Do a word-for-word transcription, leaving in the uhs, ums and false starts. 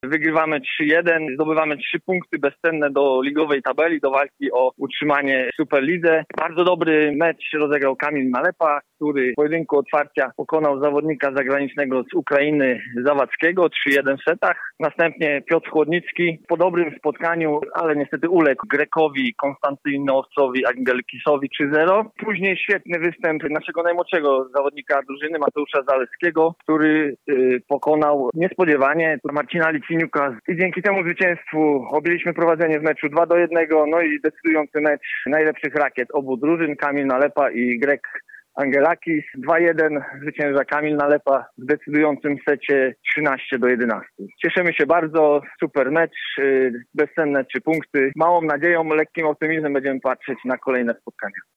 Wygrywamy trzy jeden, zdobywamy trzy punkty bezcenne do ligowej tabeli, do walki o utrzymanie w Superlidze. Bardzo dobry mecz rozegrał Kamil Nalepa, który w pojedynku otwarcia pokonał zawodnika zagranicznego z Ukrainy Zawadzkiego trzy jeden w setach. Następnie Piotr Chłodnicki po dobrym spotkaniu, ale niestety uległ Grekowi, Konstantynosowi, Angelikisowi trzy zero. Później świetny występ naszego najmłodszego zawodnika drużyny Mateusza Zaleskiego, który y, pokonał niespodziewanie Marcina Liciniuka i dzięki temu zwycięstwu objęliśmy prowadzenie w meczu dwa do jednego, no i decydujący mecz najlepszych rakiet obu drużyn, Kamil Nalepa i Grek Angelakis. dwa jeden zwycięża Kamil Nalepa w decydującym secie trzynaście do jedenastu. Cieszymy się bardzo, super mecz, bezcenne trzy punkty. Małą nadzieją, lekkim optymizmem będziemy patrzeć na kolejne spotkania.